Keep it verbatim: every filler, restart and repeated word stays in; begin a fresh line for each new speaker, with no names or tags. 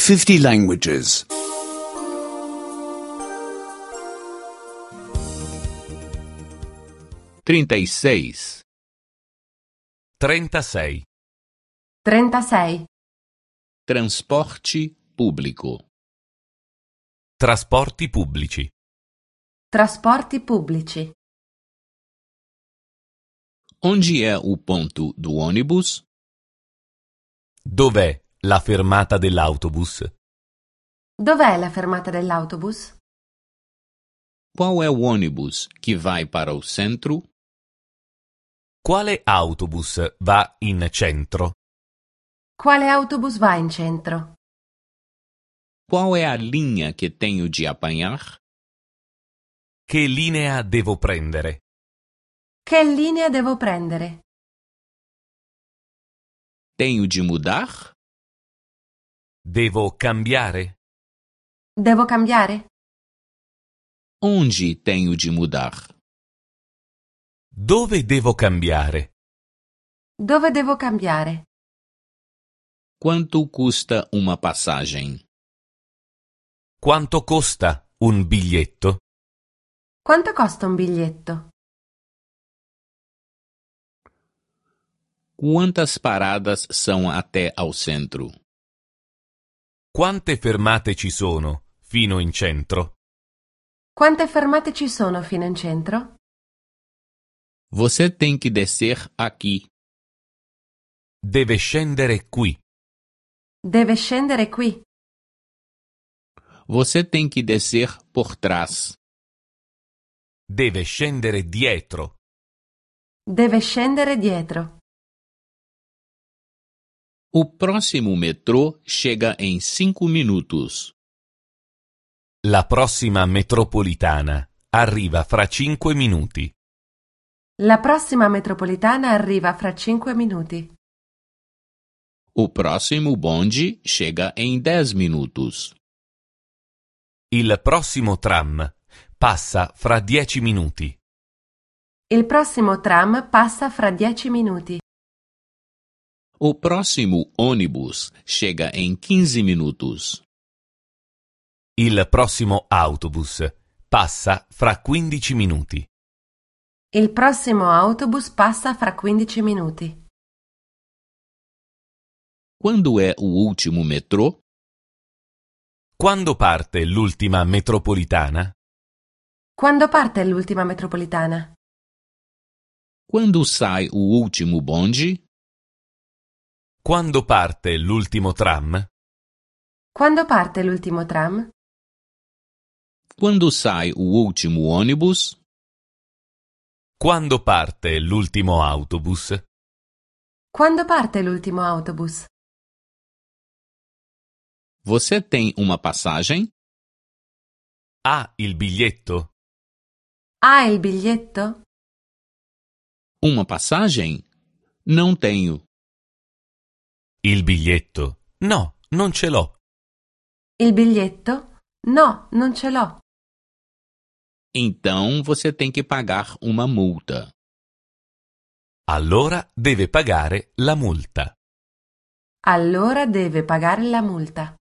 fifty languages.
trinta e seis.
trentasei.
trentasei.
Transporte público.
Trasporti pubblici.
Trasporti pubblici.
Onde é o ponto do ônibus?
Dov'è la fermata dell'autobus?
Dov'è la fermata dell'autobus?
Qual é o ônibus que vai para o centro?
Quale autobus va in centro?
Quale autobus va in centro?
Qual é a linha que tenho de apanhar?
Che linea devo prendere?
Che linea devo prendere?
Tenho de mudar?
Devo cambiare?
Devo cambiare?
Onde tenho de mudar?
Dove devo cambiare?
Dove devo cambiare?
Quanto custa uma passagem?
Quanto costa un biglietto?
Quanto costa un biglietto?
Quantas paradas são até ao centro?
Quante fermate ci sono fino in centro?
Quante fermate ci sono fino in centro?
Você tem que descer aqui.
Deve scendere qui.
Deve scendere qui.
Você tem que descer por trás.
Deve scendere dietro.
Deve scendere dietro.
O próximo metrô chega em cinco minutos.
La prossima metropolitana arriva fra cinque minuti.
La prossima metropolitana arriva fra cinque minuti.
O próximo bonde chega em dez minutos.
Il prossimo tram passa fra dieci minuti.
Il prossimo tram passa fra dieci minuti.
O próximo ônibus chega em quinze minutos.
Il prossimo autobus passa fra quindici minuti.
Il prossimo autobus passa fra quindici minuti.
Quando é o último metrô?
Quando parte l'ultima metropolitana?
Quando parte l'ultima metropolitana?
Quando sai o último bonde?
Quando parte l'ultimo tram?
Quando parte l'ultimo tram?
Quando sai o último ônibus?
Quando parte l'ultimo autobus?
Quando parte l'ultimo autobus?
Você tem uma passagem?
Ha il biglietto?
Ha il biglietto?
Uma passagem? Não tenho.
Il biglietto? No, non ce l'ho.
Il biglietto? No, non ce l'ho.
Então você tem que pagar uma multa.
Allora deve pagare la multa.
Allora deve pagare la multa.